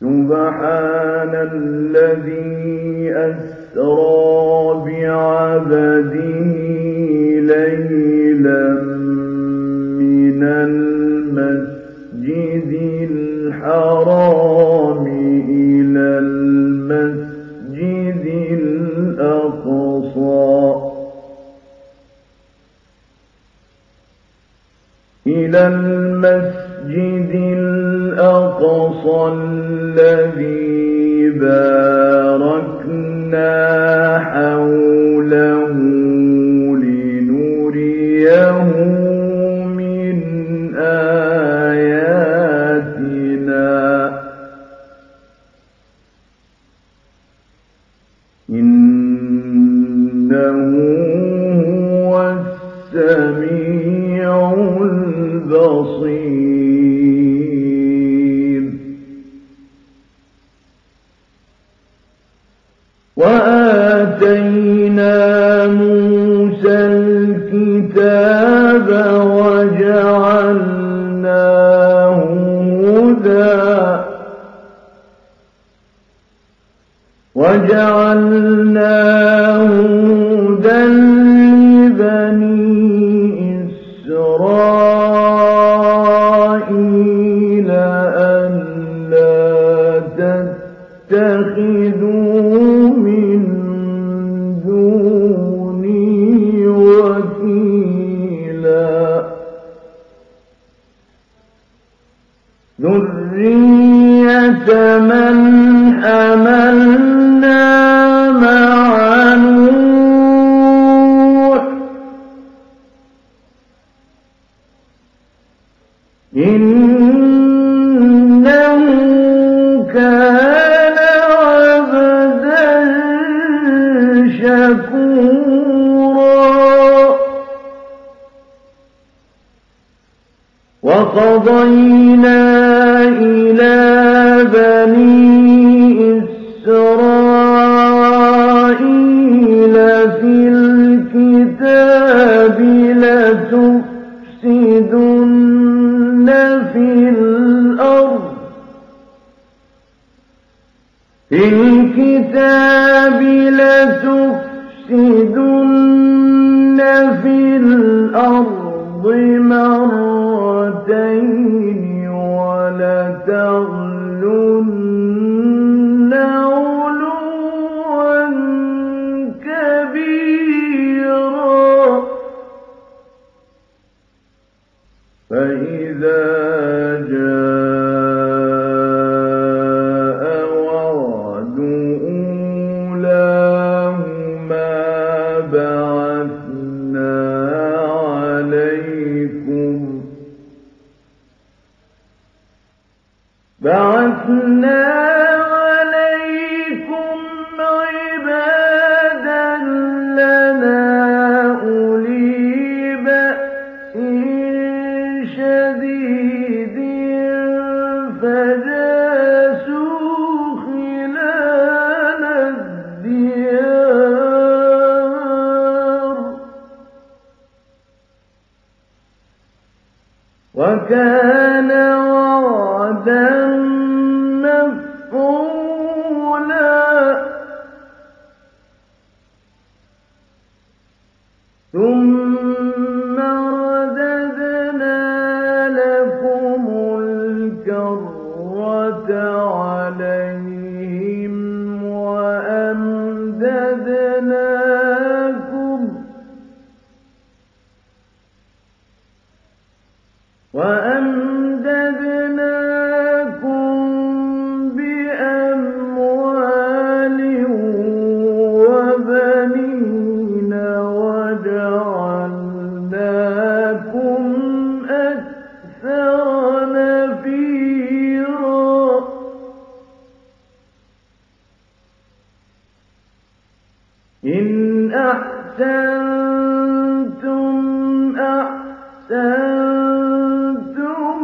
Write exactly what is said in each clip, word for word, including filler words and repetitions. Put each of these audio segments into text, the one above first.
سبحان الذي أسرى بعبده ليلا من المسجد الحرام إلى المسجد الأقصى إلى المسجد الأقصى الذي باركنا حوله لنريه من آياتنا إنه هو السميع البصير. وآتينا موسى الكتاب وجعلناه هدى وجعلناه هدى لبني إسرائيل ألا تتخذوا من دوني وكيلا ذرية من حملنا مع نوح إنه كان عبدا شكورا. وقضينا إلى بني إسرائيل في الكتاب لتفسدن في الأرض في الكتاب لتفسدن في الأرض مرتين ولتعلن علوا كبيرا. فإذا جاء وعد أولاهما بعثنا عليكم بعثنا عليكم عبادا لنا أولي بأس شديد فجاسوا خلال الديار وكان وعدا مفعولا. ثم رددنا لكم الكرة عليهم وأمددناكم وأمددناكم بأموال وبنين وجعلناكم أكثر نفيرا. إن أحسنتم أحسنتم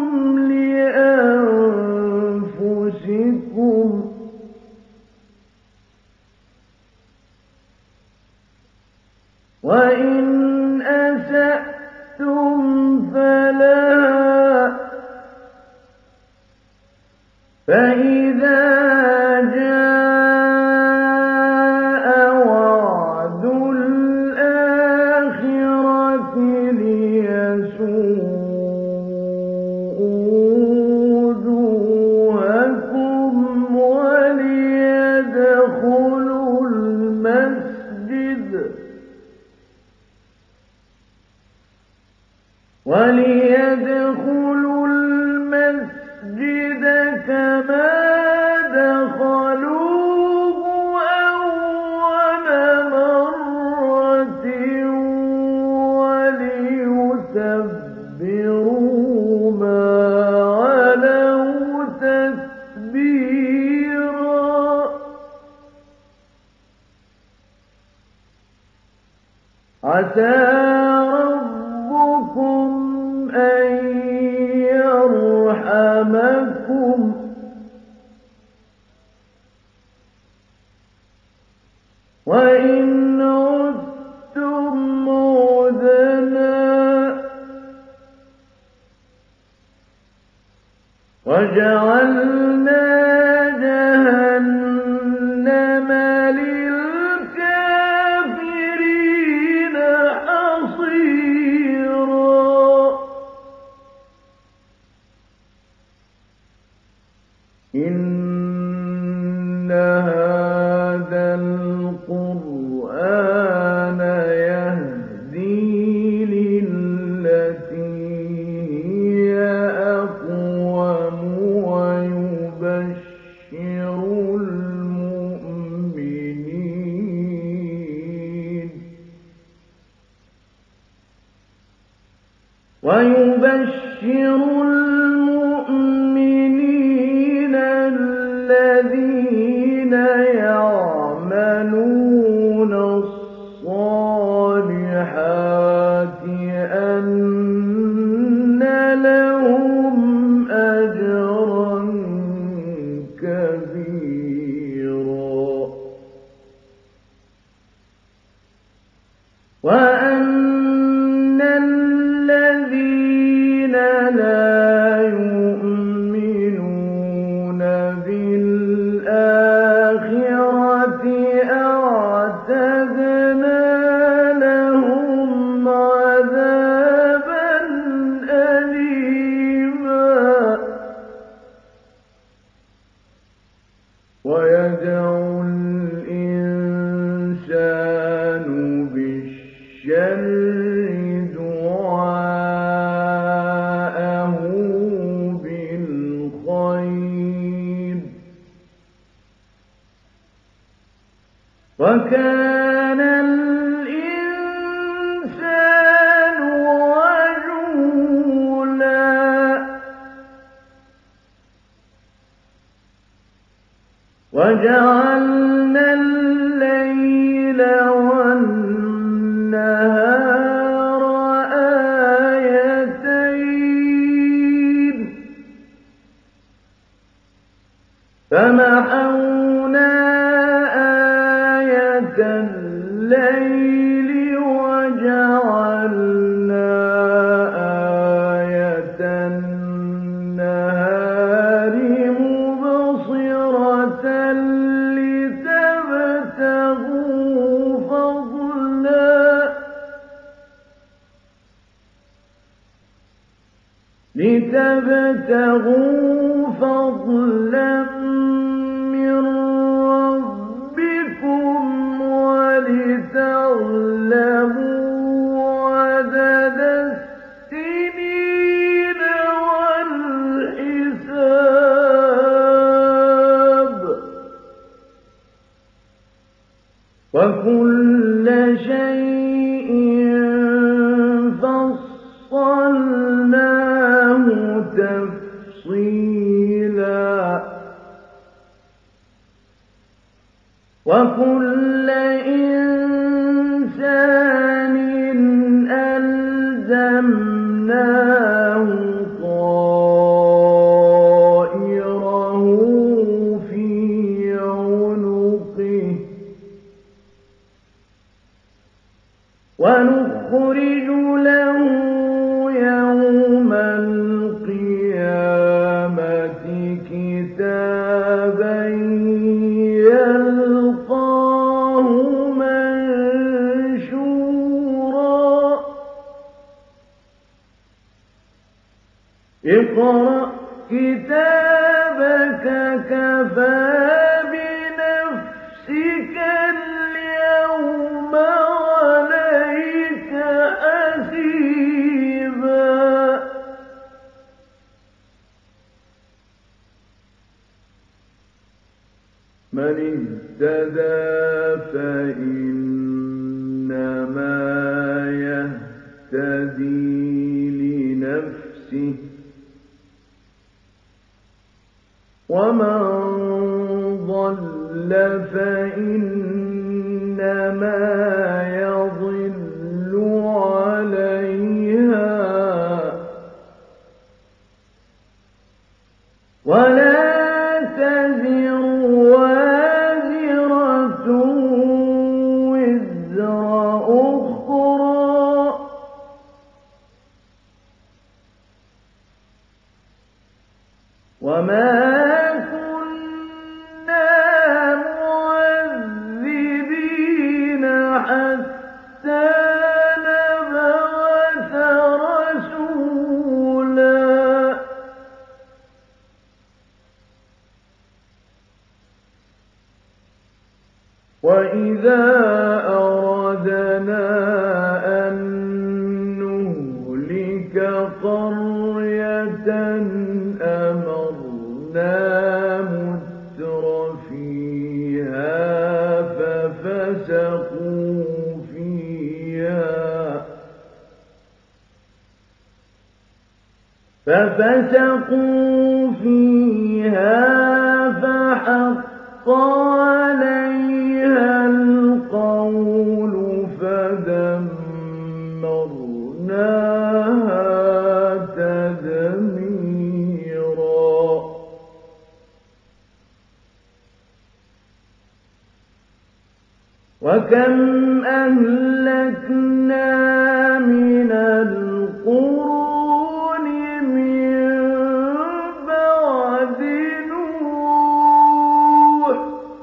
لأنفسكم وإن أسأتم فلها فإذا جاء وعد الآخرة ليسوءوا وجوهكم وليدخلوا المسجد وليدخلوا المسجد كما دخلوه أول مرة وليتبروا ما علوا تتبيرا عسى ربكم أن يرحمكم وإن عدتم عدنا وجعلنا جهنم للكافرين حصيرا إن هذا القرآن يهدي للتي هي أقوم ويبشر المؤمنين ويبشر المؤمنين الذين يعملون الصالحات أن لهم أجرا كبيرا وأن الذين لا يؤمنون بالآخرة أعتدنا لهم عذابا أليما ويدعو الإنسان بالشر دعاءه بالخير وكان الإنسان عجولا وجعلنا الليل والنهار آيتين فمحونا آية الليل وجعلنا آية النهار مبصرة لتبتغوا فضلا لتبتغوا فضلا من ربكم ولتعلموا عدد السنين والحساب وكل شيء فصلناه تفصيلا وكل إنسان ألزمناه طائره في عنقه ونخرج له يوم القيامة كتابا كتابا يلقاه منشورا اقرأ كتابك كفى بنفسك اليوم عليك حسيبا من اهتدى فإنما يهتدي لنفسه ومن ضل فإنما يضل عليها ولا تزر وازرة وزر أخرى وما وَإِذَا أَرَدْنَا أَن نُّهْلِكَ قَرْيَةً أَمَرْنَا مُتْرَفِيهَا فَفَسَقُوا فِيهَا فَفَسَقُوا فِيهَا فَحَقَّ عَلَيْهَا الْقَوْلُ فَدَمَّرْنَاهَا تَدْمِيرًا وَكَمْ أَهْلَكْنَا مِنَ الْقُرُونِ مِن بَعْدِ نُوحٍ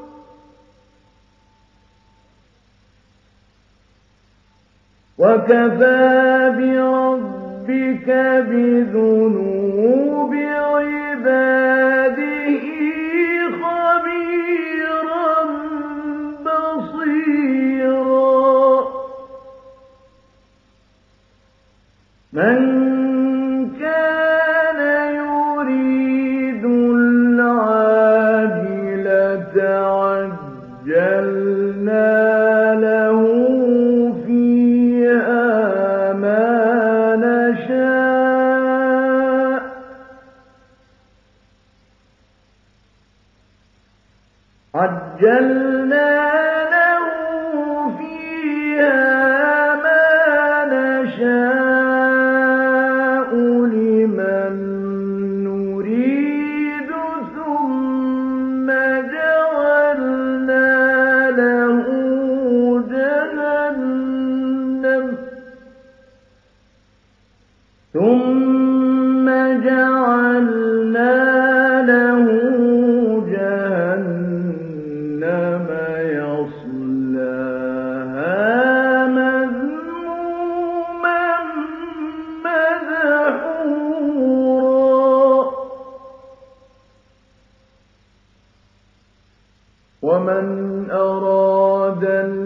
وَكَفَىٰ بِرَبِّكَ بِذُنُوبِ عِبَادِهِ خَبِيرًا بَصِيرًا مَن كَانَ يُرِيدُ الْعَاجِلَةَ عَجَّلْنَا لَهُ فِيهَا مَا نَشَاءُ عَجَّلْنَا لَهُ فِيهَا مَا نَشَاءُ لِمَن نُّرِيدُ ثُمَّ جَعَلْنَا لَهُ جَهَنَّمَ ثُمَّ جَعَلْنَا لَهُ جَهَنَّمَ يَصْلَاهَا مَذْمُومًا مَّدْحُورًا وَمَنْ أَرَادَ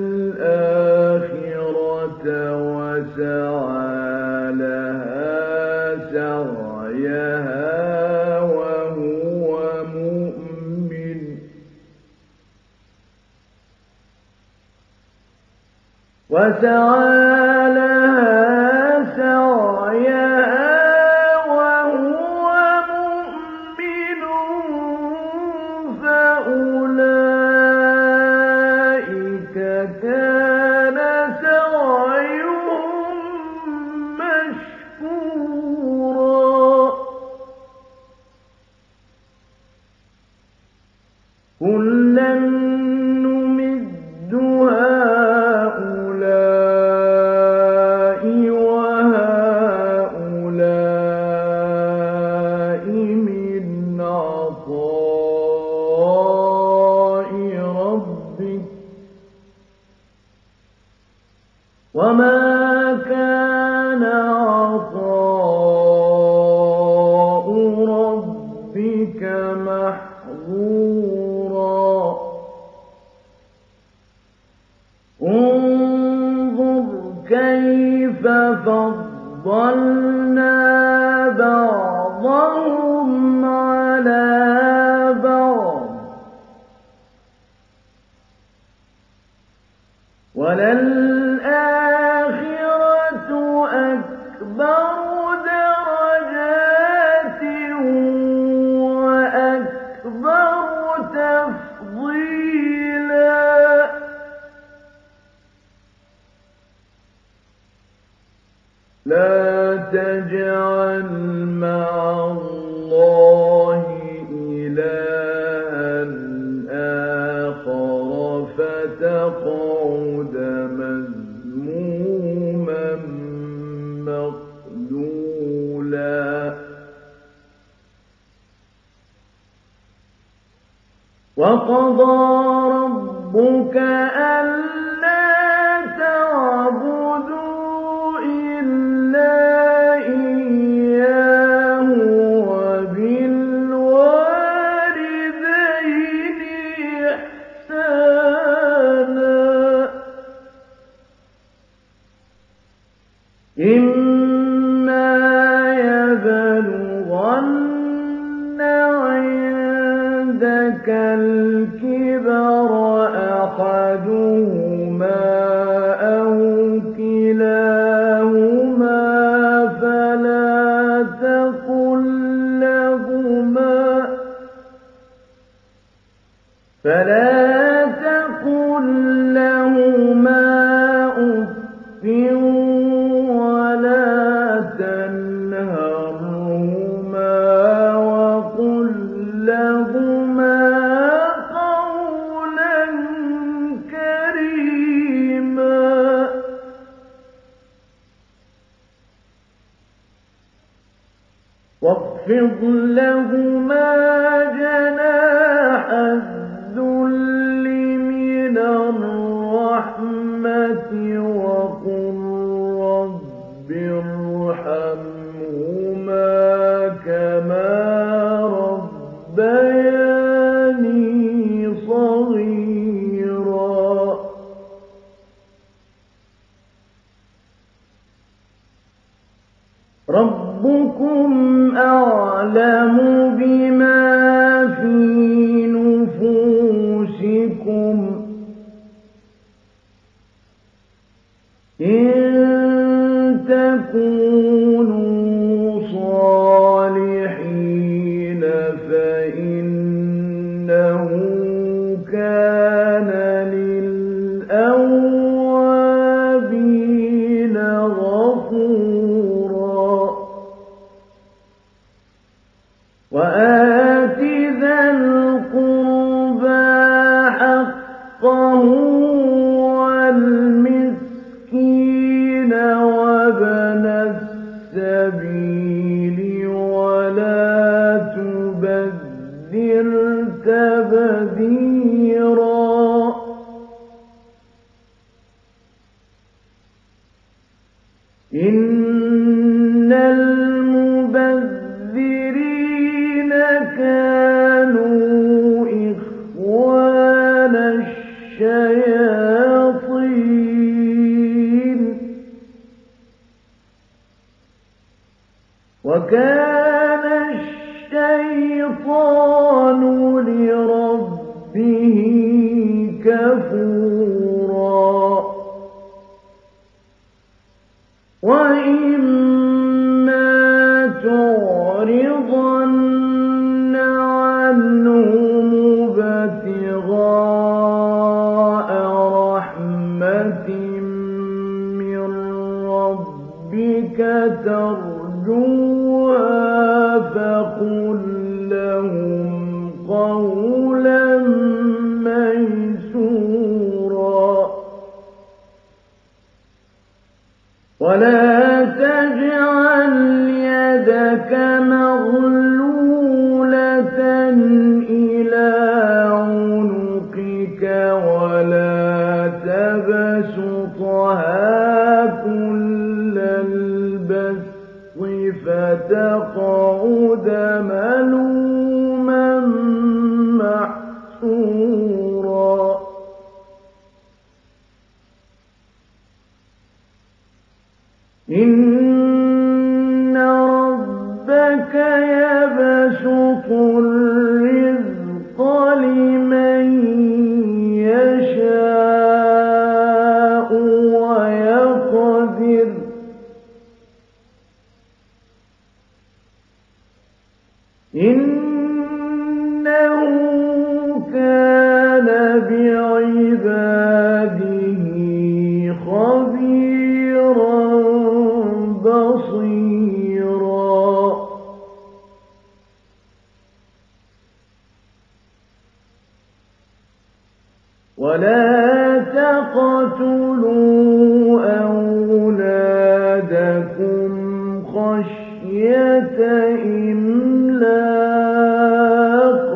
الْآخِرَةَ وَسَعَىٰ لَهَا سَعْيَهَا وَهُوَ مُؤْمِنٌ وَسَعَىٰ لَهَا سَعْيَهَا وَهُوَ مُؤْمِنٌ فَأُولَٰئِكَ كَانَ سَعْيُهُم مَّشْكُورًا كُلًّا نُّمِدُّ هَٰؤُلَاءِ وَهَٰؤُلَاءِ مِنْ عَطَاءِ محظورا انظر كيف فضلنا بعضهم على بعض وللآخرة أكبر درجات وأكبر تفضيلا لا تجعل مع الله إلها آخر فتقعد مذموما مخذولا وقضى ربك ألا تعبدوا إلا إياه وبالوالدين إحسانا إما يبلغن عندك الكبر أحدهما أو كلاهما فلا تقل لهما فلا تقل لهما أف ولا تنهرهما وقل لهما قولا كريما واخفض لهما جناح الذل من الرحمة وقل رب ارحمهما كما ربياني صغيرا ربكم أعلم بما في نفوسكم إن تكونوا صالحين فإنه كان للأوابين غفورا وآت ذا القربى حقه والمسكين وابن السبيل ولا تبذر تبذيرا إن المبذرين كانوا إخوان الشياطين وكان الشيطان لربه كفورا وإما تعرضن عنهم ابتغاء رحمة من ربك ترجوها فقل لهم قولا ميسورا ولا تجعل يدك مغلولة إلى عنقك ولا تبسطها كل البسط فتقعد ملوما ولا تقتلوا أولادكم خشية إملاق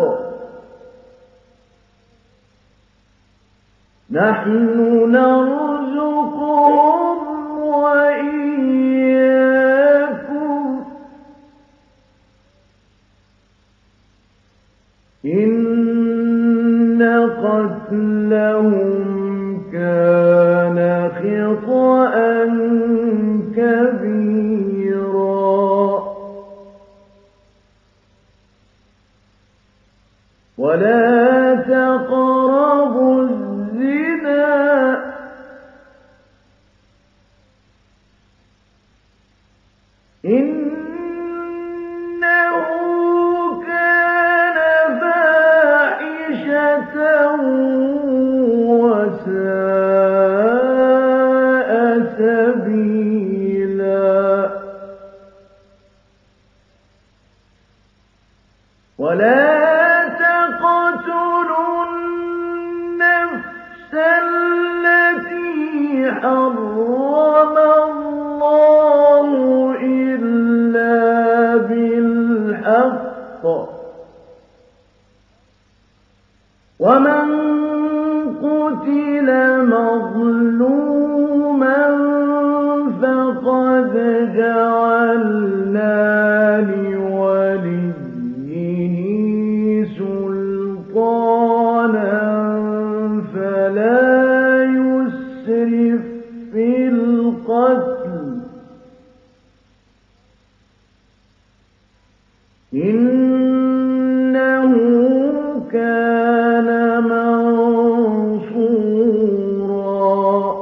نحن نرزقهم وإياكم إن قتلهم كان خطأ كبيرا ولا تقربوا الزنا إنه كان فاحشة وساء سبيلا ولا تقتلوا النفس التي حرم الله إلا بالحق ومن قتل مظلوما فقد جعلنا لوليه سلطانا فلا يسرف في القتل إنه كان منصورا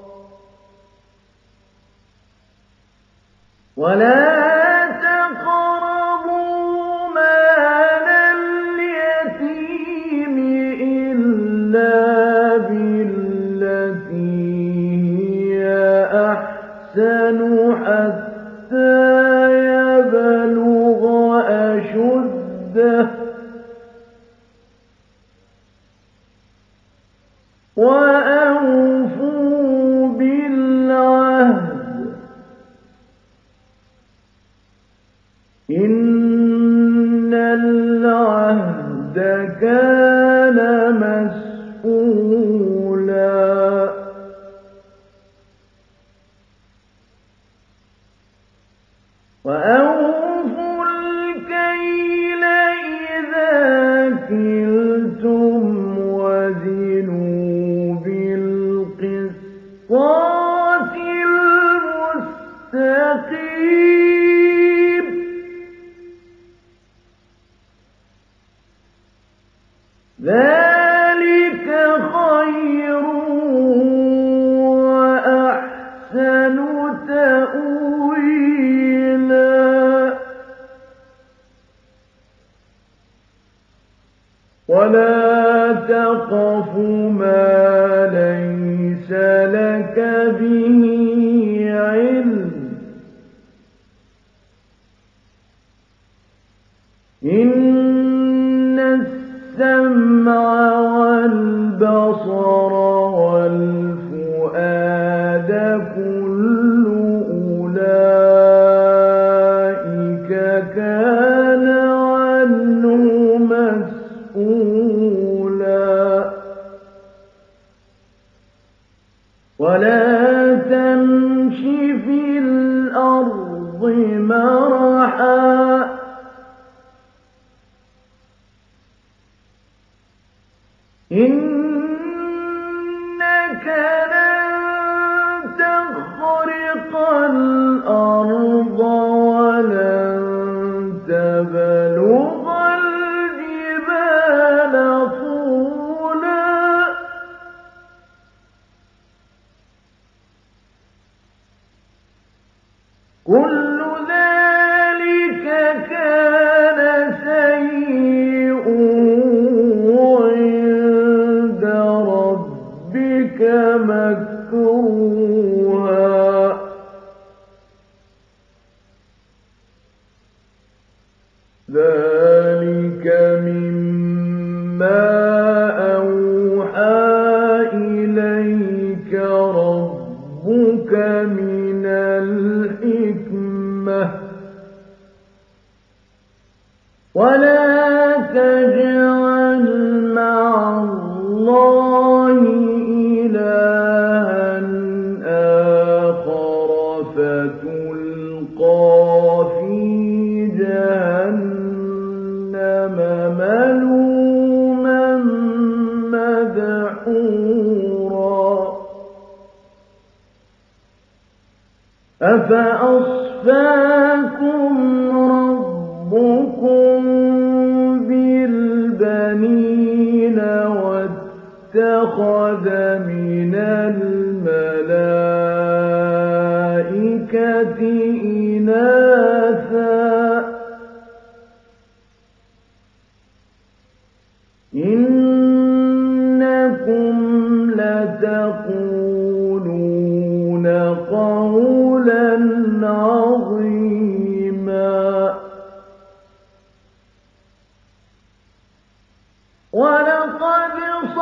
ولا تقربوا مال اليتيم إلا بالتي هي أحسن حتى يبلغ أشده وأوفوا بالعهد إن العهد كان مسؤولا وأوفوا الكيل إذا كلتم وزنوا بالقسطاس المستقيم ذلك خير وأحسن تأويلا ولا تقف ما ليس لك به علم إن السمع والبصر والفؤاد كل أولئك كان عنه مسؤولا ولا تمش في الأرض مرحا إنك لن تخرق الأرض ولن تبلغ الجبال طولا كل ذلك كان سيئا عند ربك ولا تجعل مع الله إلها آخر فتلقى في جهنم ملوما مدحورا أفأصفاكم ربكم بالبنين واتخذ من الملائكة إناثا إنكم لتقولون قولا عظيما ولقد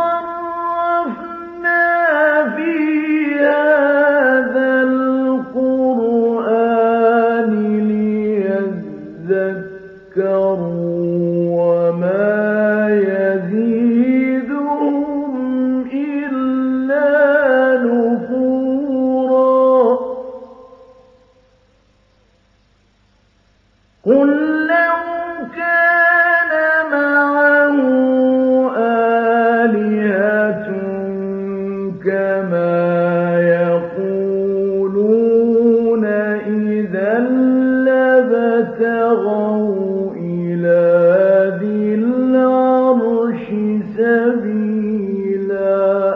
صرفنا في هذا القرآن ليذكروا وما يزيدهم إلا نفورا قل لو كان معه آلهة كما يقولون إذا لابتغوا إلى ذي العرش سبيلا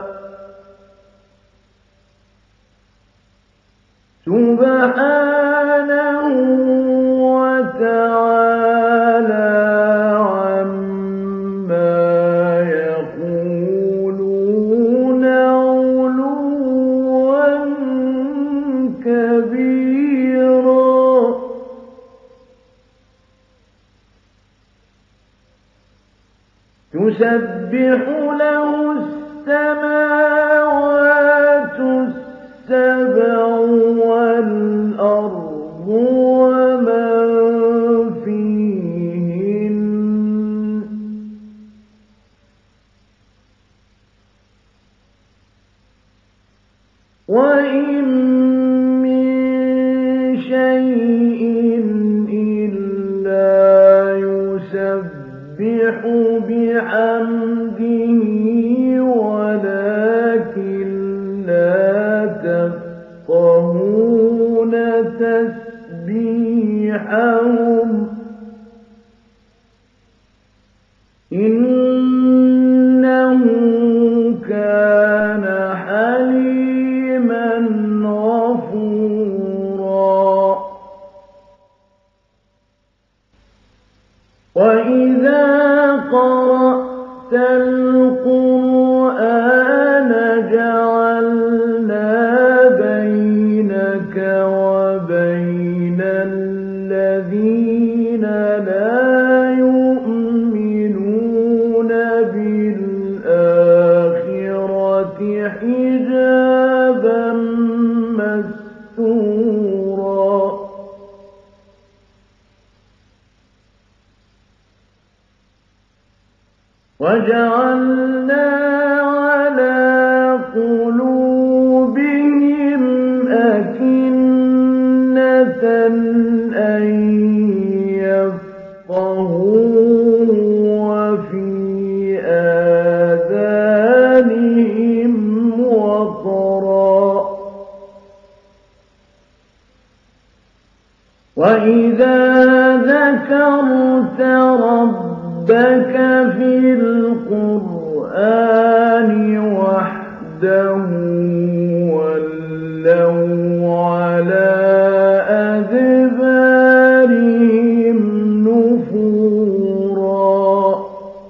سبحانه وتعالى عما يقولون علوا كبيرا تسبح له السماوات السبع والأرض ومن فيهن وإن من شيء إلا يسبح بحمده ولكن لا تفقهون تسبيحهم إنه كان حليما غفورا وإذا قرأت القرآن جعلنا بينك وبين الذين لا يؤمنون بالآخرة حجابا مستورا وجعلنا على قلوبهم أكنة أن يفقهوه وفي آذانهم وقرا وإذا ذكرت ربك في القرآن وحده ولوا على أدبارهم نفورا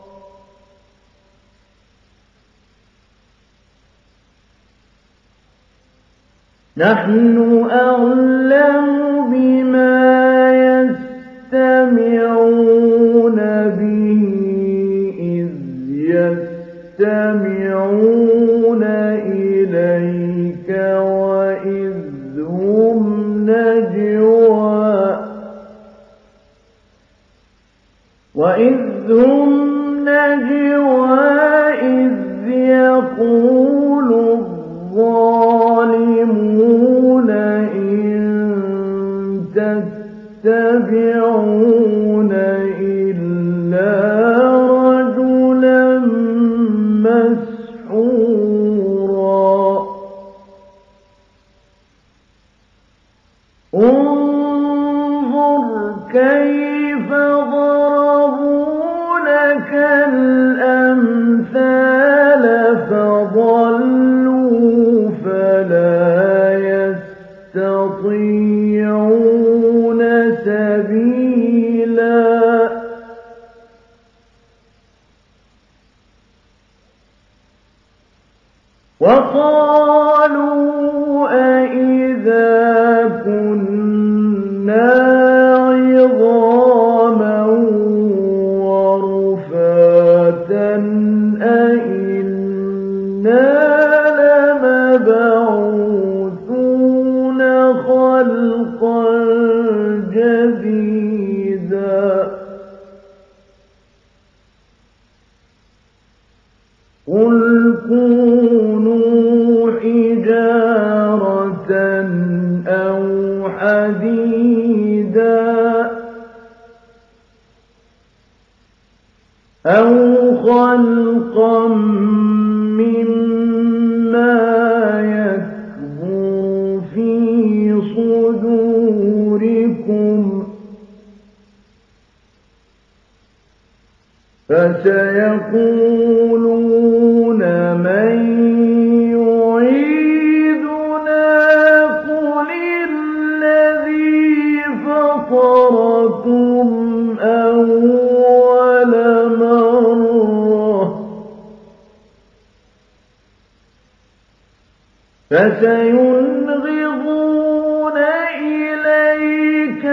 نحن أعلم بما يستمعون به إذ يستمعون إليك وإذ هم نجوى وإذ هم نجوى إذ يقول الظالمون إن تتبعون إلا رجلا مسحورا انظر كيف ضربوا لك الأمثال فضلوا فلا يستطيعون سبيلا وقالوا أئذا كنا عظاما ورفاتا أئنا لمبعوثون خلقا جديدا قل كونوا حجارة أو حديدا أو خلقا مما يكبر في صدوركم فسيقولون من يعيدنا قل الذي فطركم أول مرة فسينغضون إليك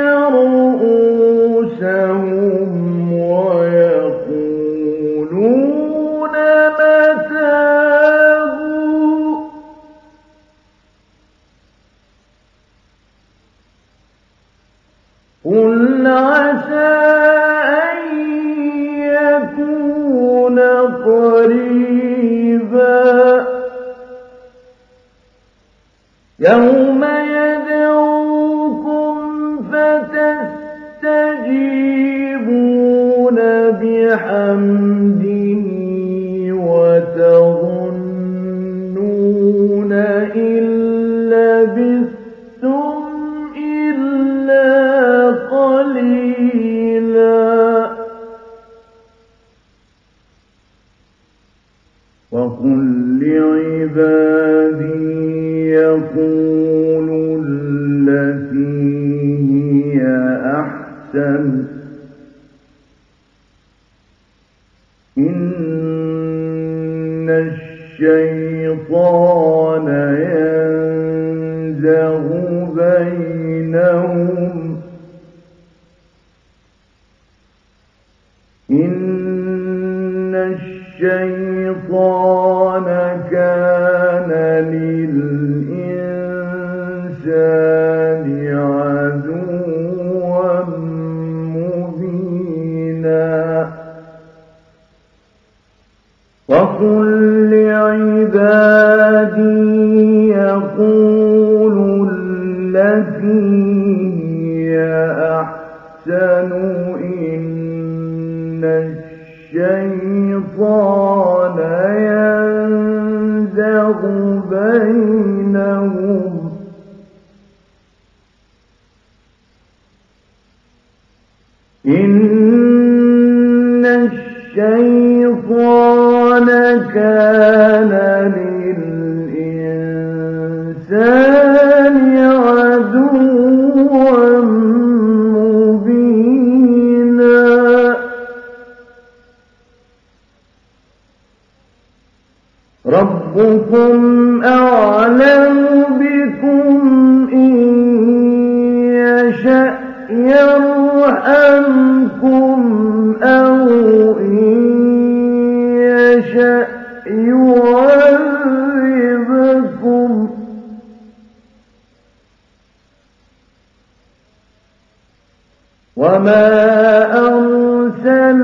رؤوسهم ويقولون متاه قل عسى أن يكون قريبا يوم يدعوكم فتستجيبون بحمده وتظنون إن لبثتم إلا قليلا وقل لعبادي يقولوا التي هي أحسن إن الشيطان ينزغ بينهم إن الشيطان كان للإنسان عدوا مبينا وقل لعبادي يقولوا التي هي أحسن إن الشيطان ينزغ بينهم إن الشيطان كان للإنسان عدوا مبينا ربكم أعلم بكم إن يشأ يرحمكم أو إن يشأ يعذبكم وما أرسلنا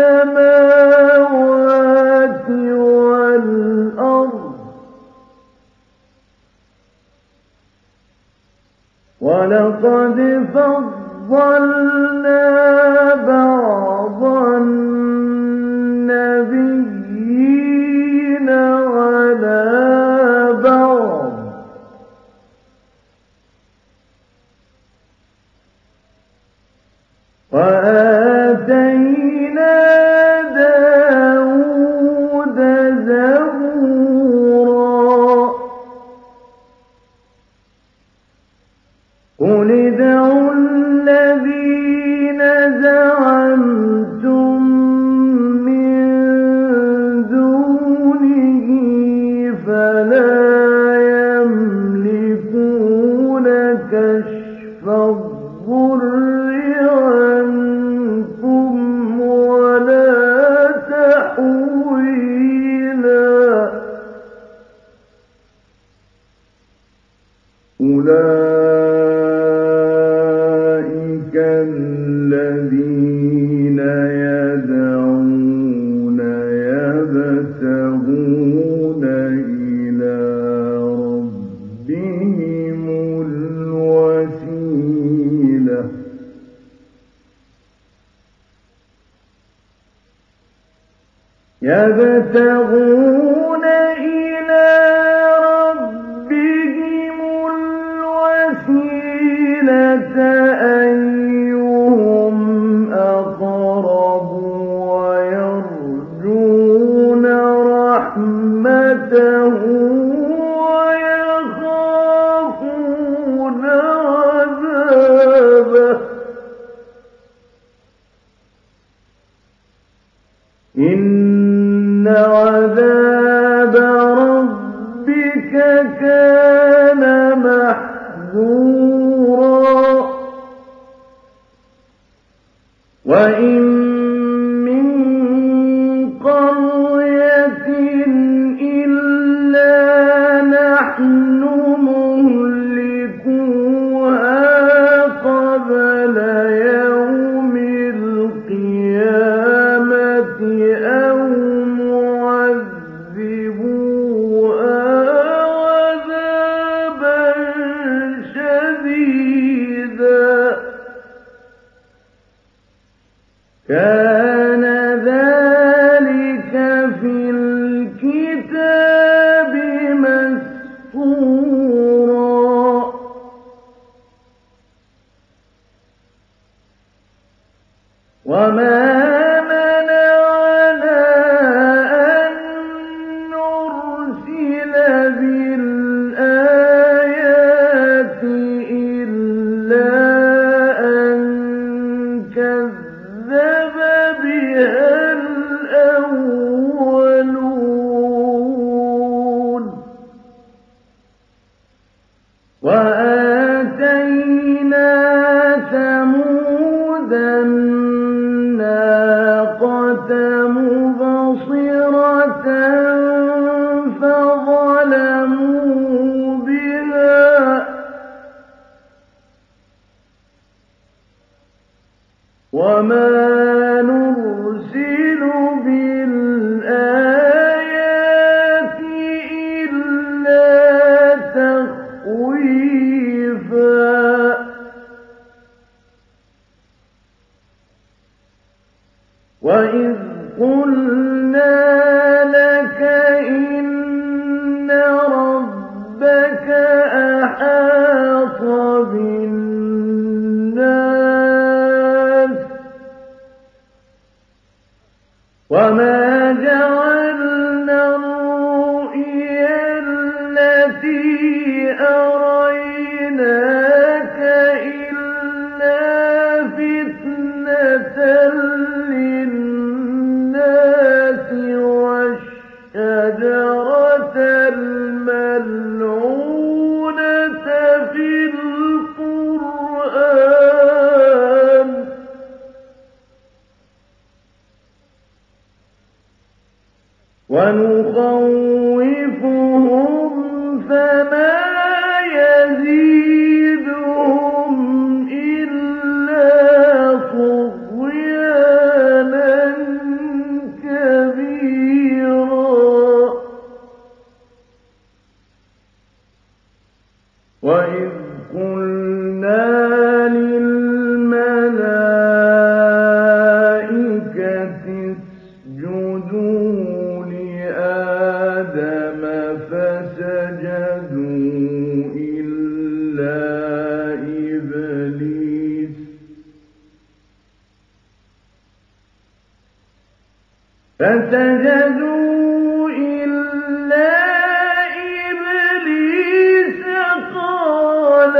السماوات والأرض ولقد فضلنا بعض النبيين على بعض وآتينا داود زبورا قل ادعوا الذين زعمتم من دونه فلا يملكون كشف الضر عنكم ولا تحويلا أولئك الذين يدعون يبتغون إلى ربهم الوسيلة يبتغون إلى ربهم الوسيلة أيهم أقرب ويرجون رحمته ويخافون عذابه إن عذاب ربك كان محذورا وإن من قرية إلا نحن مهلكوها قبل يوم القيامة أو معذبوها عذابا شديدا كان ذلك في الكتاب مسطورا وما منعنا أن نرسل بالآيات إلا أن كذب بها الأولون وآتينا ثمود الناقة مبصرة فظلموا بها وما نرسل بالآيات إلا تخويفا وإذ قلنا لك إن ربك أحاط بالناس وما جعلنا الرؤيا التي أريناك إلا فتنة للناس والشجرة الملعونة في القرآن ونخوفهم فما يزيدهم إلا طغيانا اسجدوا لآدم فسجدوا إلا إبليس فسجدوا إلا إبليس قال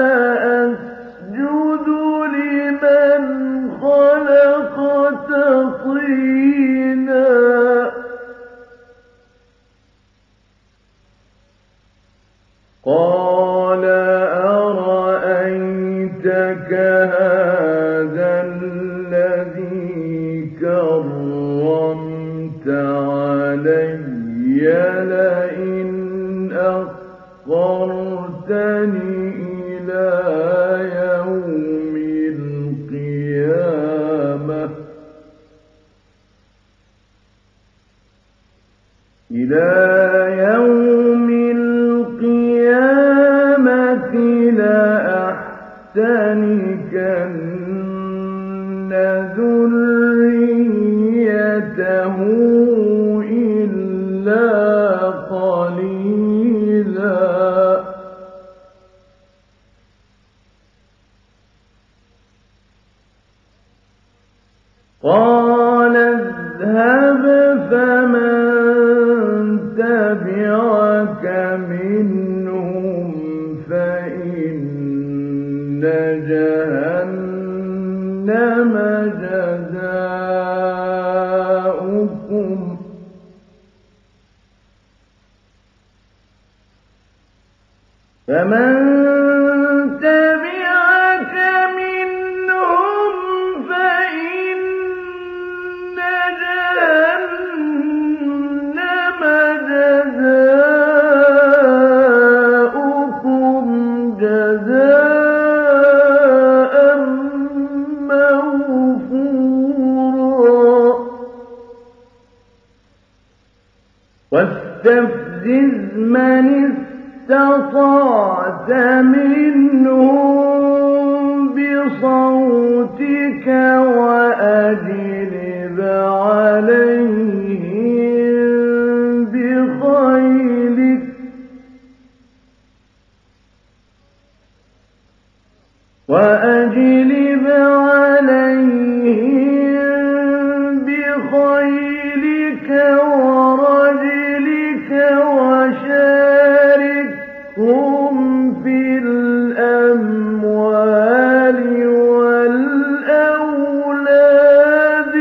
أأسجد لمن خلقت طينا قال أرأيتك هذا الذي كرمت علي لئن أخرتني إلى يوم القيامة إلى يوم القيامة لأحتنكن ذريته إلا قليلا قال اذهب فمن تبعك منهم فإن جهنم جزاؤكم فمن تبعك منهم فإن جهنم جزاؤكم جزاء موفورا واستفزز من استطعت منهم بصوتك وأجلب عليهم بخيلك وأجلب عليهم بخيلك ورجلك وشاركهم في الأموال والأولاد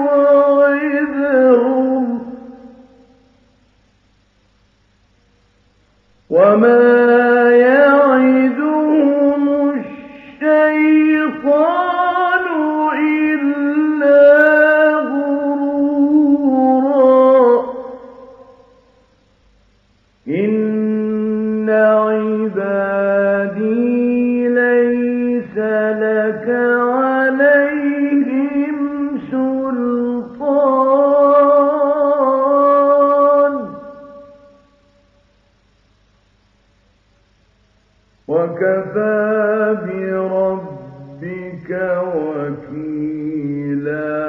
وعظهم وما يعدهم الشيطان إلا غرورا إن عبادي ليس لك عليهم سلطان وكفى بربك وكيلا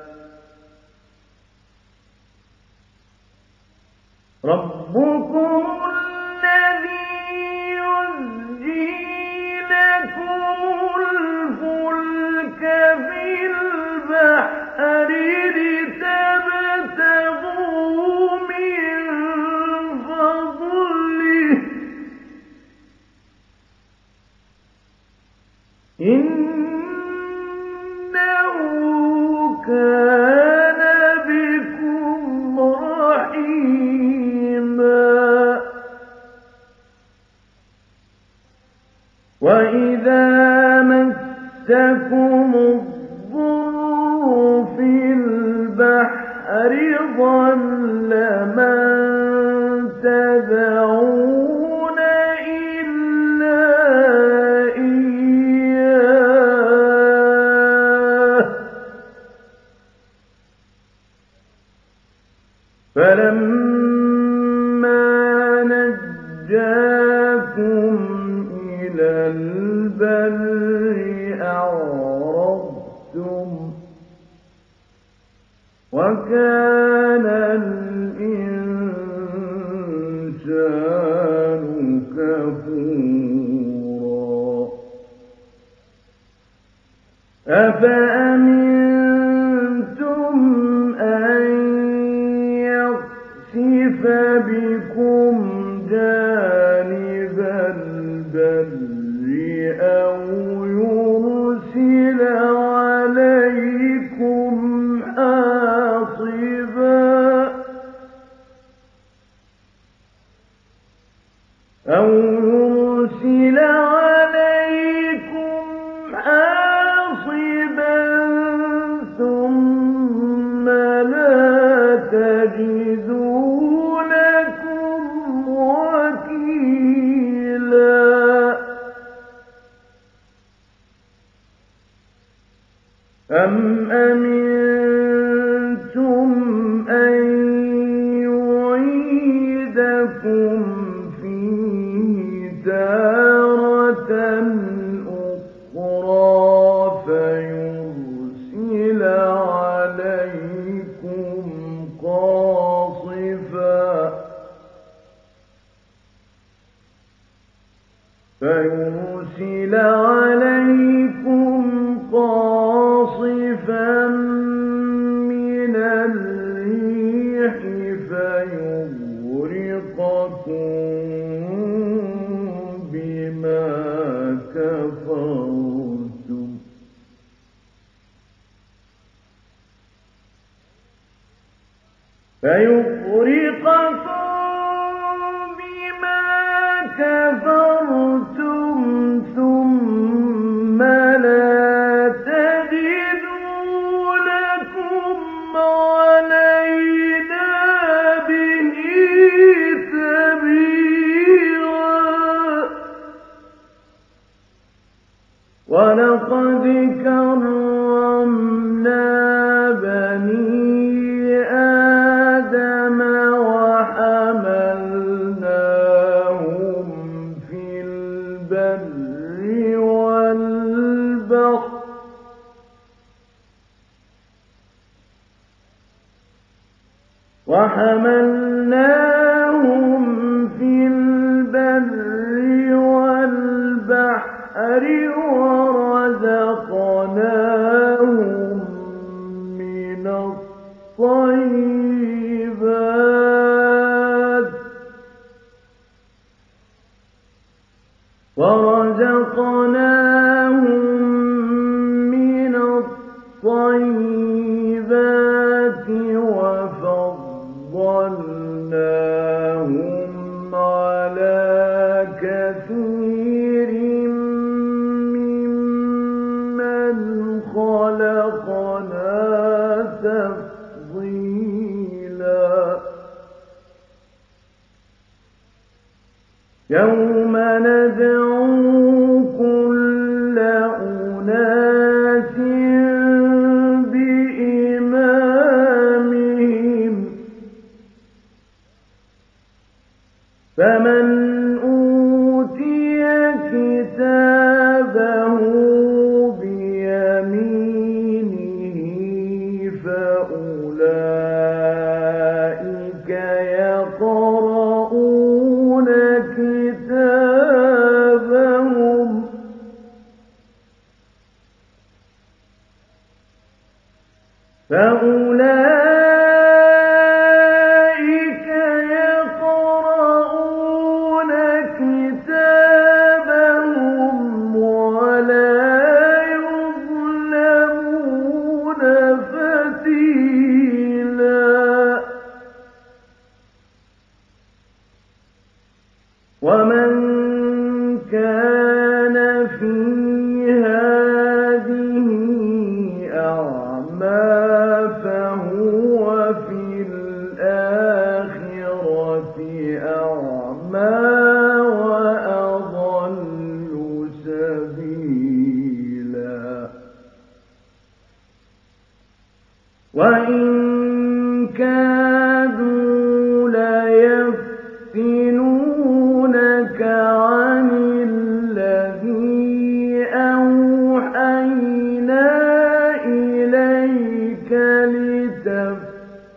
ربكم الذي يزجي لكم الفلك في البحر لتبتغوا من فضله إنه كان بكم رحيما وإذا مسكم الضر في البحر ضل من تدعون إلا إياه فلما نجاكم إلى البر أعرضتم وكان الإنسان كفورا أفأمنتم أن يخسف بكم جانب البر أو يرسل عليكم حاصبا أو يرسل عليكم حاصبا ثم لا تجدوا لكم وكيلا أم أمنتم أن يعيدكم فيه تارة أخرى فيرسل عليكم قاصفا فيرسل عليكم قاصفا من الريح فيغرقكم بما كفرتم فيغرقكم بما كفرتم ثم لا تجدوا لكم علينا به تبيعا ولقد كرمنا بني آدم وحملناهم في البر والبحر وحملناهم في البر والبحر ورزقناهم من الطيبات ورزقناهم من الطيبات وفضلناهم على كثير ممن خلقنا تفضيلا يوم ندعو كل أناس بإمامهم فمن أوتي كتابه بيمينه فأولئك يقرؤون كتابهم فأولئك يقرؤون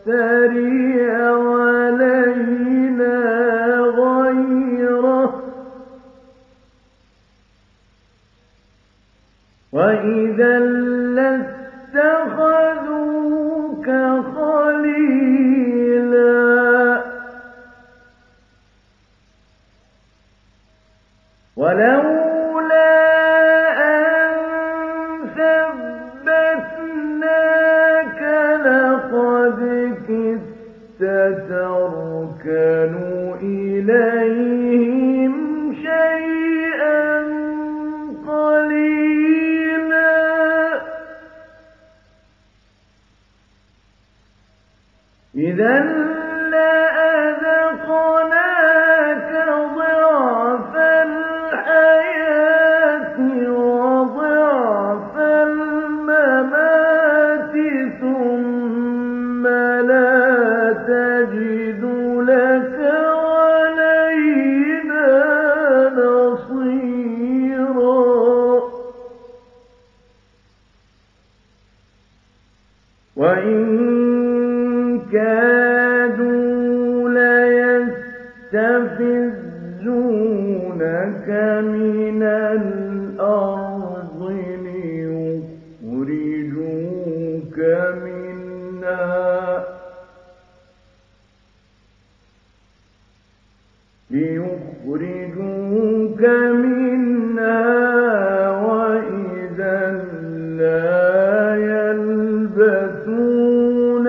نفتري علينا غيره وإذا لاتخذوك خليلا ولولا أن ثبتناك لقد كدت تركن إليهم شيئا قليلا إذا لأذقناك ضعف الحياة وضعف الممات ثم لا تجد لك علينا نصيرا وإن كادوا ليستفزونك من الأرض ليخرجوك منها ليخرجوك منها وإذا لا يلبثون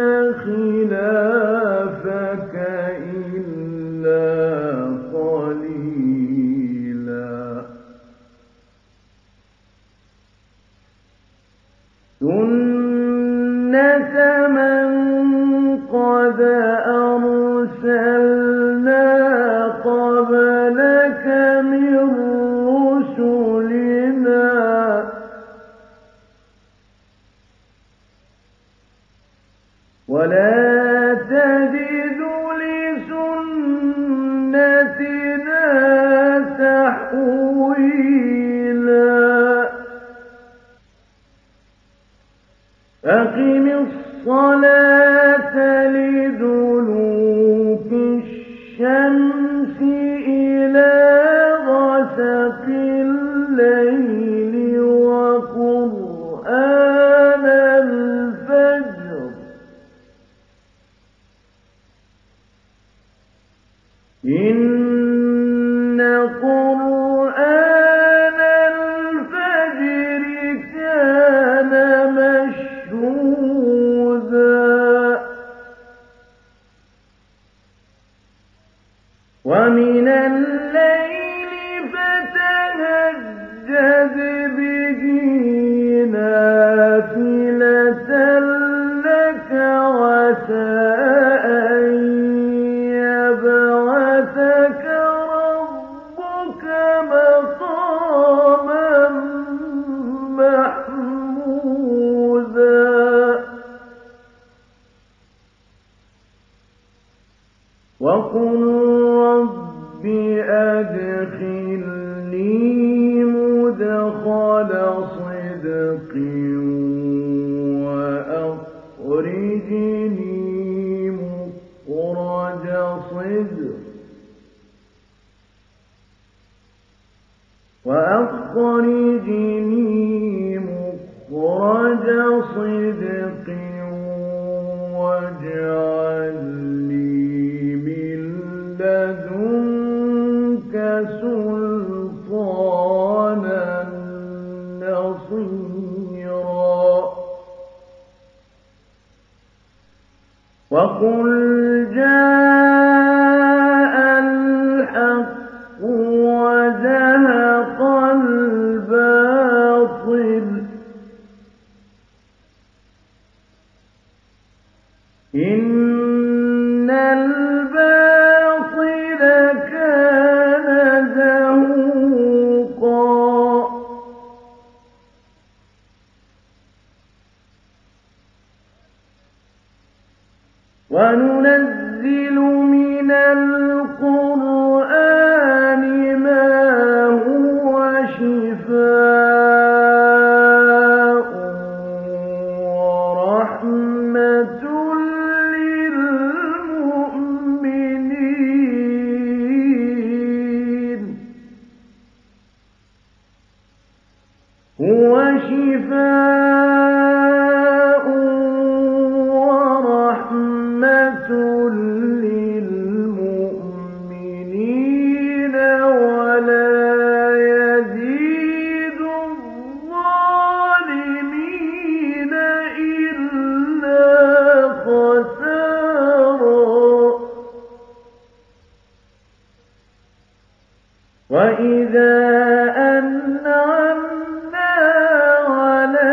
خلافك إلا قليلا سنة من قد أرسلنا قبلك من رسلنا ولا تجد لسنتنا تحويلا أقم الصلاة لدلوك الشمس إلى غسق الليل وقرآن الفجر إن قرآن الفجر كان مشهودا ومن الليل فتهجد به نافلة لك عسى أن يبعثك ربك مقاما محمودا وقل رب أدخلني مدخل صدق وأخرجني مخرج صدق وأخرجني مخرج صدق واجعل لي من لدنك سلطانا نصيرا وقل جاء الحق وزهق الباطل إن الباطل كان زهوقا وننزل من القرآن ما هو شفاء ورحمة للمؤمنين وَإِذَا أَنْعَمْنَا عَلَى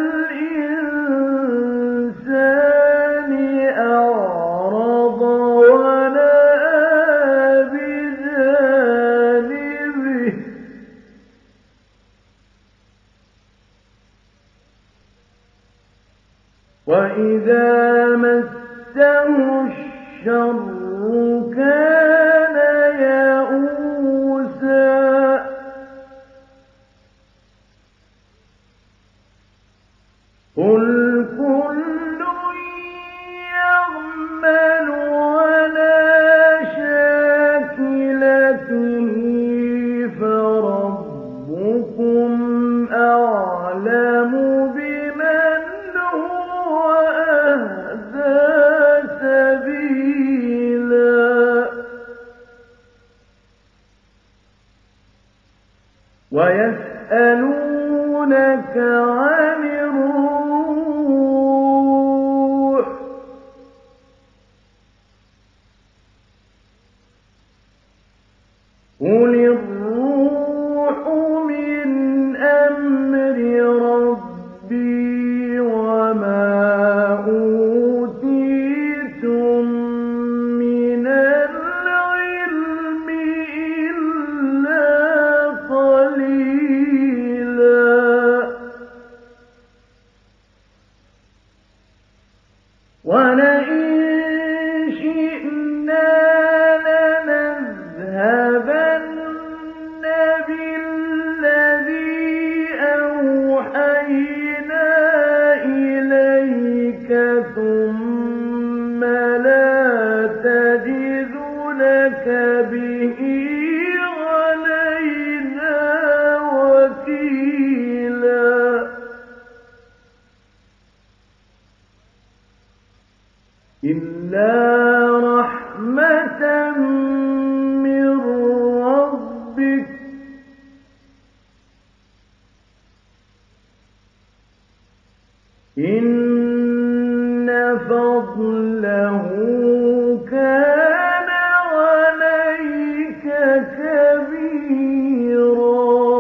الْإِنسَانِ أَعْرَضَ وَنَأَىٰ بِجَانِبِهِ وَإِذَا مَسَّهُ الشَّرُّ كَانَ يَئُوسًا قُلْ كُلٌّ يَعْمَلُ عَلَىٰ شَاكِلَتِهِ فَرَبُّكُمْ أَعْلَمُ بِمَنْ هُوَ أَهْدَىٰ سَبِيلًا وَيَسْأَلُونَكَ عَنِ الرُّوحِ قُلِ الرُّوحُ مِنْ أَمْرِ رَبِّي وَمَا أُوتِيتُم مِّنَ الْعِلْمِ إِلَّا قَلِيلًا وَلَئِن شِئْنَا لَنَذْهَبَنَّ بِالَّذِي أَوْحَيْنَا إِلَيْكَ ثُمَّ لَا تَجِدُ لَكَ بِهِ عَلَيْنَا وَكِيلًا إِلَّا رَحْمَةً مِّن رَّبِّكَ إِنَّ فَضْلَهُ كَانَ عَلَيْكَ كَبِيرًا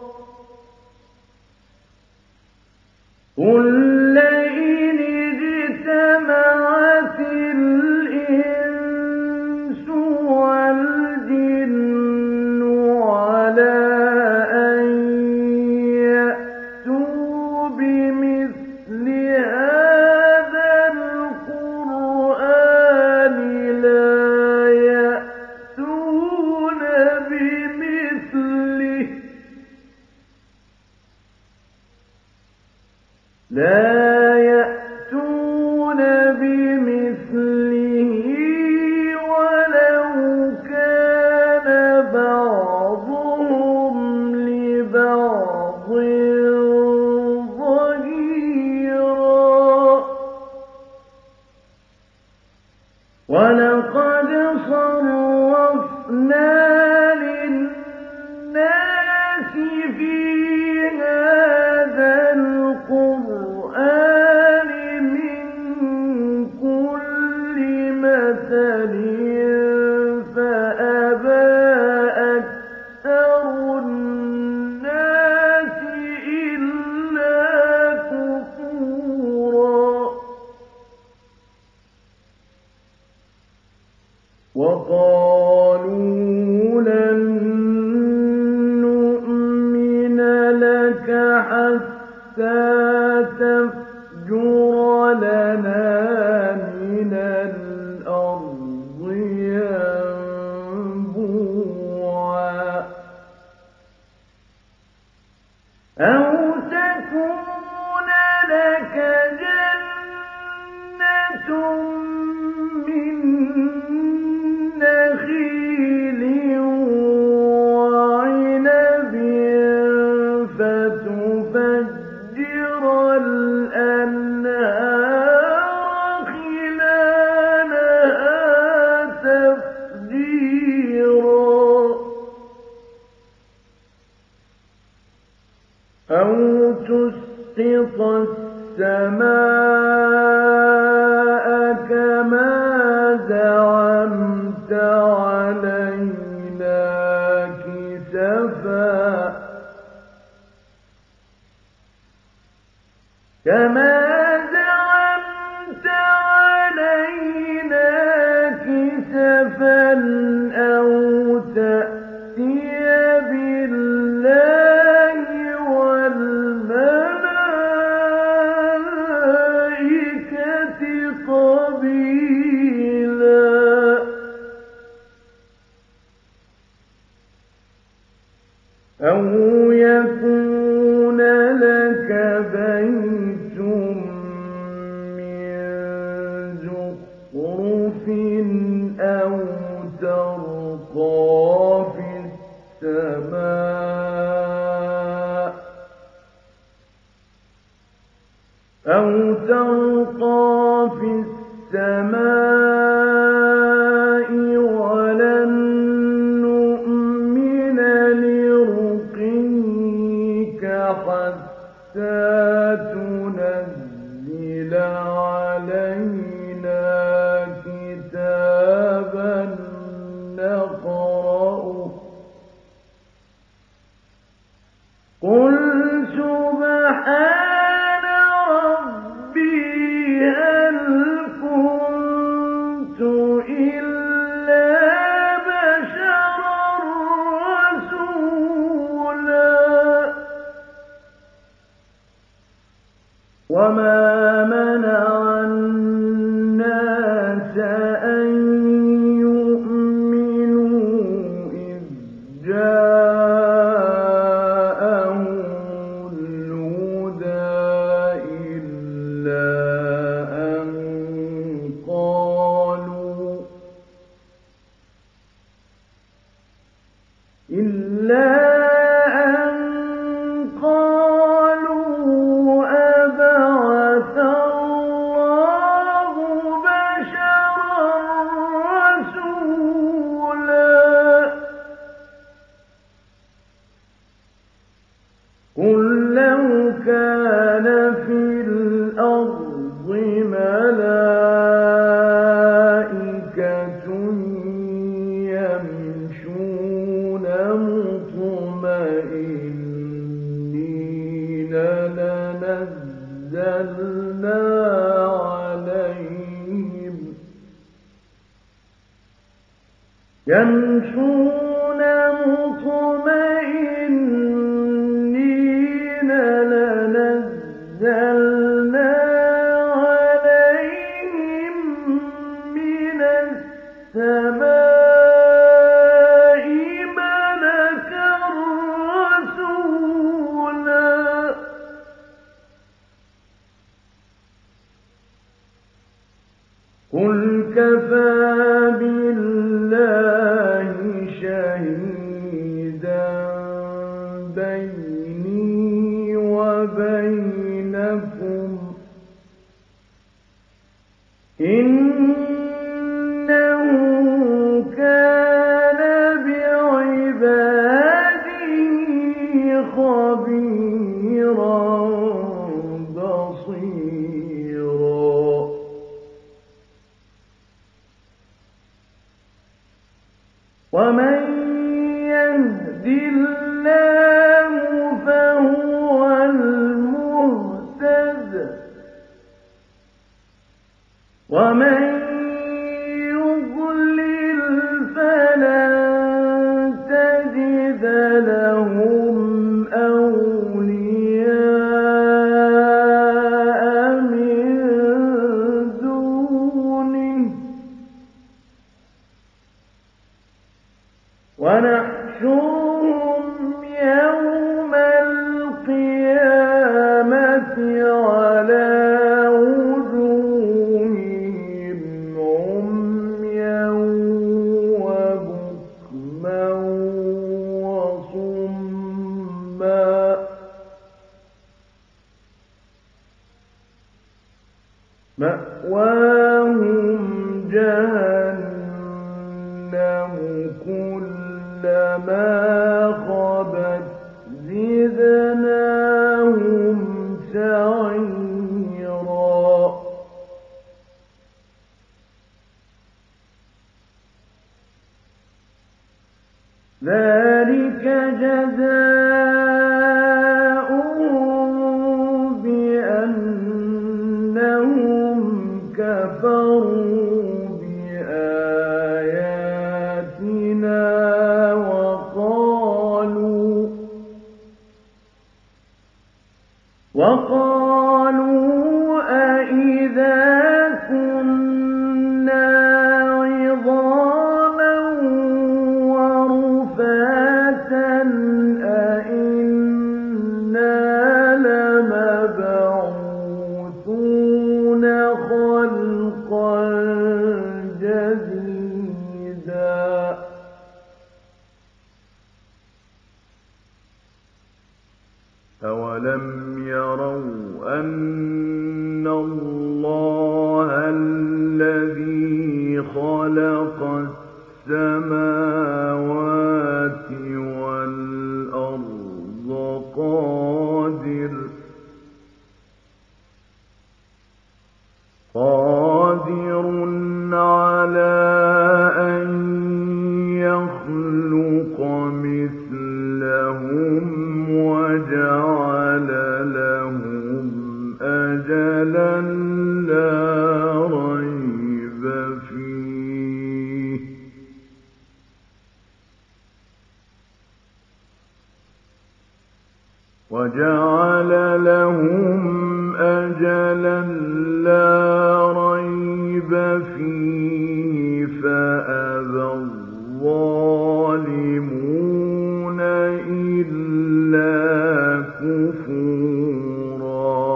قُل لَّئِنِ اجْتَمَعَتِ الْإِنسُ وَالْجِنُّ عَلَىٰ أَن يَأْتُوا بِمِثْلِ هَٰذَا الْقُرْآنِ لَا يَأْتُونَ بِمِثْلِهِ لا يأتون بمثله ولو كان بعضهم لبعض ظهيرا وَلَقَدْ صَرَّفْنَا لِلنَّاسِ فِي هَٰذَا الْقُرْآنِ مِن كُلِّ مَثَلٍ فَأَبَىٰ أَكْثَرُ النَّاسِ إِلَّا كُفُورًا وَقَالُوا لَن نُّؤْمِنَ لَكَ حَتَّىٰ تَفْجُرَ لَنَا مِنَ الْأَرْضِ يَنبُوعًا أَوْ تَكُونَ لَكَ جَنَّةٌ مِّن نَّخِيلٍ وَعِنَبٍ فَتُفَجِّرَ الْأَنْهَارَ خِلَالَهَا تَفْجِيرًا أَوْ تُسْقِطَ السَّمَاءَ كَمَا زَعَمْتَ عَلَيْنَا كِسَفًا أو ترقى في السماء أو ترقى في السماء ولن نؤمن لرقيك حتى تنزل علينا كتابا نقرأه قل سبحان ربي هل كنت إلا بشرا رسولا وما منع الناس أن يؤمنوا إذ جاءهم الهدى إلا أن قالوا إلا أن قالوا أبعث الله بشرا رسولا قل لو كان في الأرض ملائكة يمشون مطمئنين لنزلنا عليهم يمشون مطمئنين لنزلنا عليهم من السماء ملكا رسولا قل كفى بالله شهيدا بيني وبينكم إنه كان بعباده خبيرا بصيرا ومن يهد الله فهو المهتد ومن يضلل فلن تجد لهم أولياء من دونه ونحشرهم يوم القيامة على وجوههم عميا وبكما وصما مأواهم جهنم كلما خبت زدناهم سعيرا ذلك جزاؤهم بأنهم كفروا بآياتنا وقالوا وقالوا أإذا كنا عظاما ورفاتا أَوَلَمْ يَرَوْا أَنَّ اللَّهَ الَّذِي خَلَقَ السَّمَاوَاتِ وَالْأَرْضَ قَادِرٌ قَادِرٌ عَلَى أَن يَخْلُقَ مِثْلَهُمْ وَجَعَلَ لَهُمْ أَجَلًا لَّا رَيْبَ فِيهِ وَجَعَلَ لَهُمْ أَجَلًا لَّا رَيْبَ فِيهِ فَأَبَى الظَّالِمُونَ إِلَّا كُفُورًا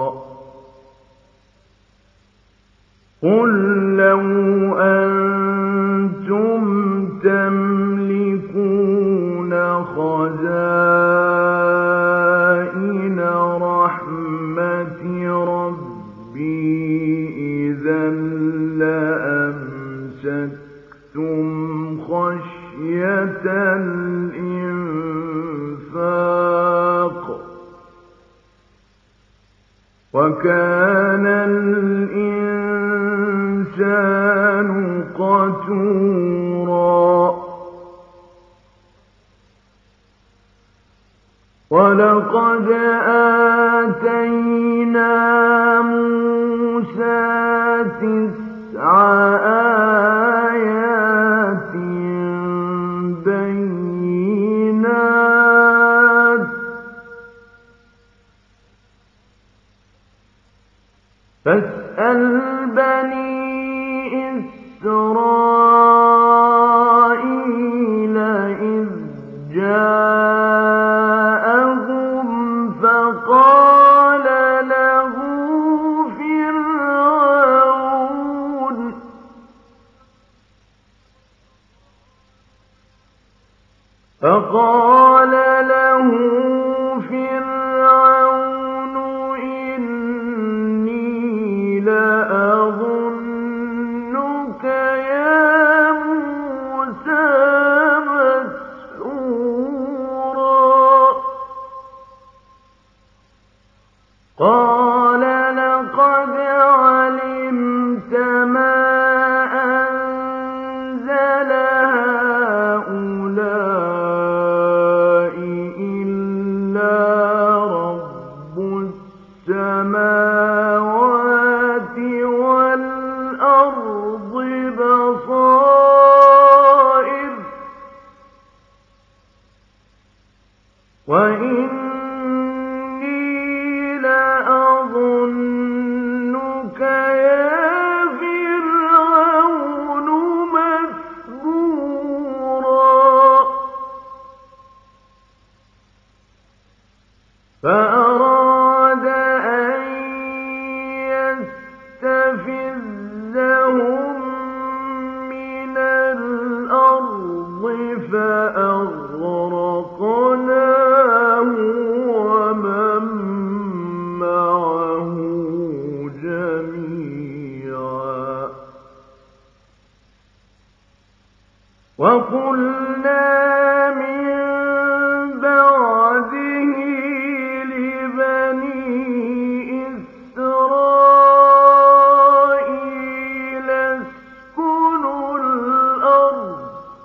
قُل لَّوْ أَنتُمْ تَمْلِكُونَ خَزَائِنَ رَحْمَةِ رَبِّي إِذًا لَّأَمْسَكْتُمْ خَشْيَةَ الْإِنفَاقِ وَكَانَ الْإِنسَانُ قَتُورًا وَلَقَدْ آتَيْنَا مُوسَىٰ تِسْعَ آيَاتٍ بَيِّنَاتٍ فَاسْأَلْ بَنِي إِسْرَائِيلَ إِذْ جَاءَهُمْ فَقَالَ لَهُ فِرْعَوْنُ فَقَالَ لَهُ فِرْعَوْنُ إِنِّي لَأَظُنُّكَ يَا مُوسَىٰ مَسْحُورًا قَالَ لَقَدْ عَلِمْتَ مَا أَنزَلَ هَٰؤُلَاءِ إِلَّا رَبُّ السَّمَاوَاتِ وَالْأَرْضِ بَصَائِرَ وَإِنِّي لَأَظُنُّكَ يَا فِرْعَوْنُ مَثْبُورًا فَأَرَادَ أَن يَسْتَفِزَّهُم مِّنَ الْأَرْضِ فَأَغْرَقْنَاهُ وَمَن مَّعَهُ جَمِيعًا وَقُلْنَا مِن بَعْدِهِ لِبَنِي إِسْرَائِيلَ اسْكُنُوا الْأَرْضَ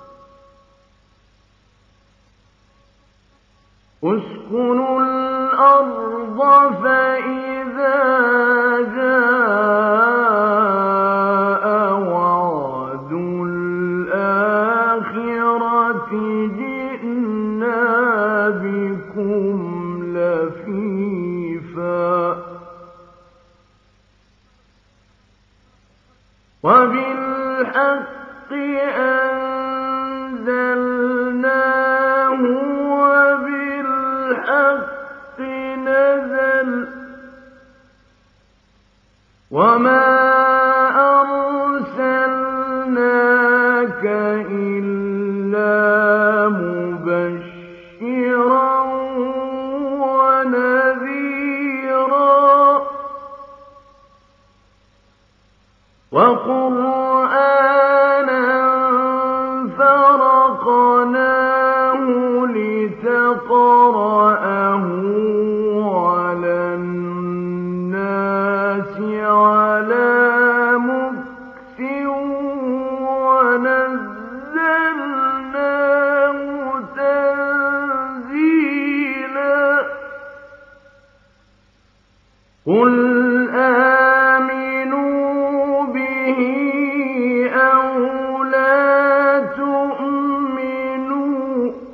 اسْكُنُوا الْأَرْضَ فَإِذَا جَاءَ وَعْدُ الْآخِرَةِ جِئْنَا بِكُمْ لَفِيفًا وَبِالْحَقِّ أَنزَلْنَاهُ وَبِالْحَقِّ نَزَلَ وَمَا أَرْسَلْنَاكَ إِلَّا مُبَشِّرًا وَنَذِيرًا قُلْ آمِنُوا بِهِ أَوْ لَا تُؤْمِنُوا ۚ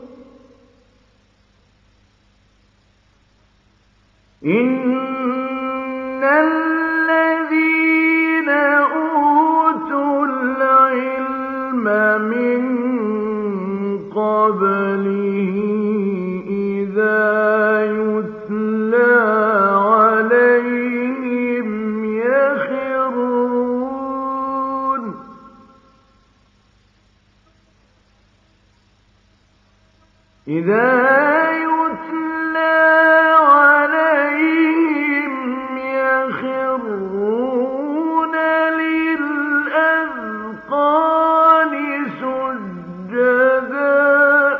إِنَّ الَّذِينَ أُوتُوا الْعِلْمَ مِن قَبْلِهِ إِذَا يُتْلَىٰ عَلَيْهِمْ يَخِرُّونَ إِذَا يُتْلَىٰ عَلَيْهِمْ يَخِرُّونَ لِلْأَذْقَانِ سُجَّدًا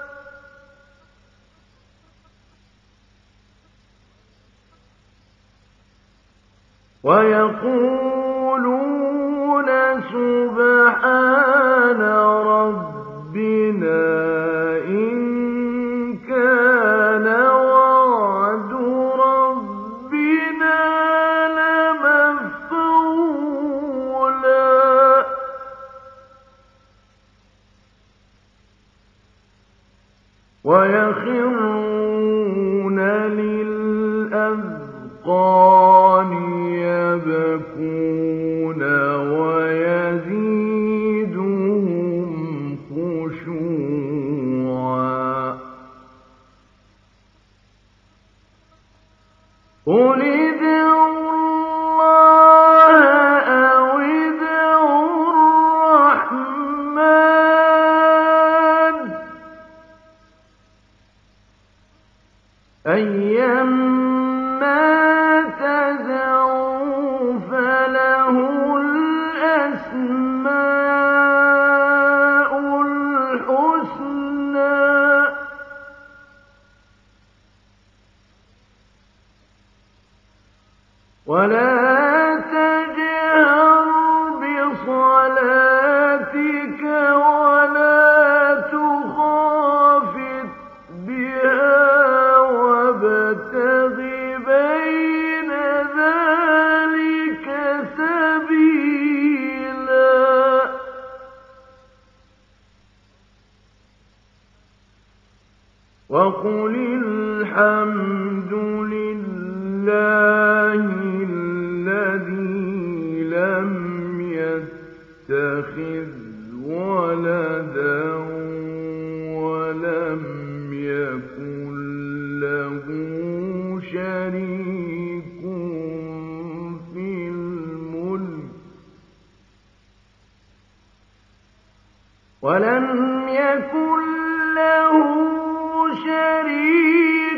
وَيَقُولُونَ سُبْحَانَ رَبِّنَا إِن كَانَ وَعْدُ رَبِّنَا لَمَفْعُولًا وَيَخِرُّونَ لِلْأَذْقَانِ يَبْكُونَ وَيَزِيدُهُمْ خُشُوعًا ۩ قُلِ ادْعُوا اللَّهَ أَوِ ادْعُوا الرَّحْمَٰنَ ۖ أَيًّا مَّا تَدْعُوا فَلَهُ الْأَسْمَاءُ الْحُسْنَىٰ ۚ وَلَا تَجْهَرْ بِصَلَاتِكَ وَلَا تُخَافِتْ بِهَا وَابْتَغِ بَيْنَ ذَٰلِكَ سَبِيلًا ۚ وَقُلِ الْحَمْدُ لِلَّهِ الَّذِي لَمْ يَتَّخِذْ وَلَدًا وَلَمْ يَكُن لَّهُ شَرِيكٌ فِي الْمُلْكِ وَلَمْ يَكُن لَّهُ شَرِيكٌ